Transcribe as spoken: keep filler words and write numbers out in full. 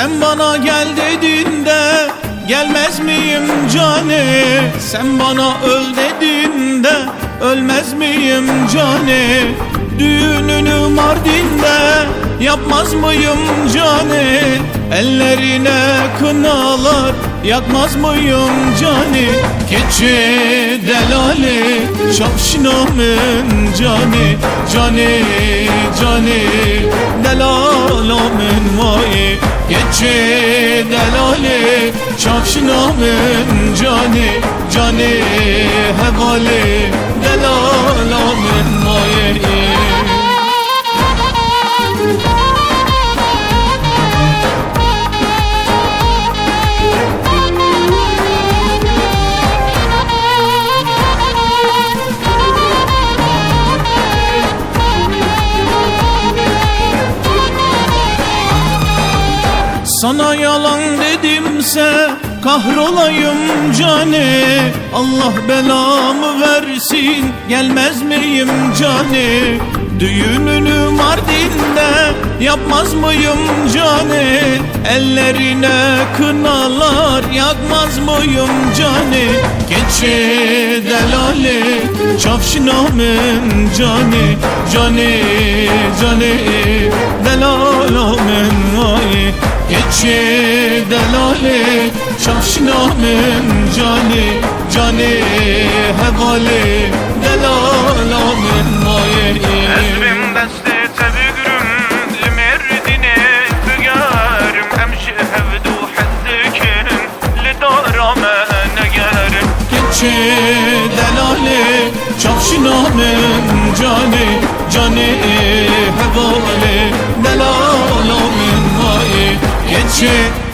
Sen bana gel dediğinde gelmez miyim cane? Sen bana öl dediğinde ölmez miyim cane? Düğününü Mardin'de yapmaz mıyım cane? Ellerine kınalar yakmaz mıyım cani? Keçi delali şapşinamın cani, cani cani delalamin vay. Keçi delali şapşinamın cani, cani hevali delalamin vay. Sana yalan dedimse kahrolayım cane? Allah belamı versin gelmez miyim cane? Düğününü Mardin'de yapmaz mıyım cane? Ellerine kınalar yakmaz mıyım cane? Keçi delali çavşinamın cani, cani cani delalamin vay. Keçi delali şapşinamın cani, cani hevali delalamin vay. Ezrim desti tebigürüm limerdine fügarım emşi hevdu hazzikin lidarame negerim. Keçi delali şapşinamın cani, cani hevali delalamin vay. Keçi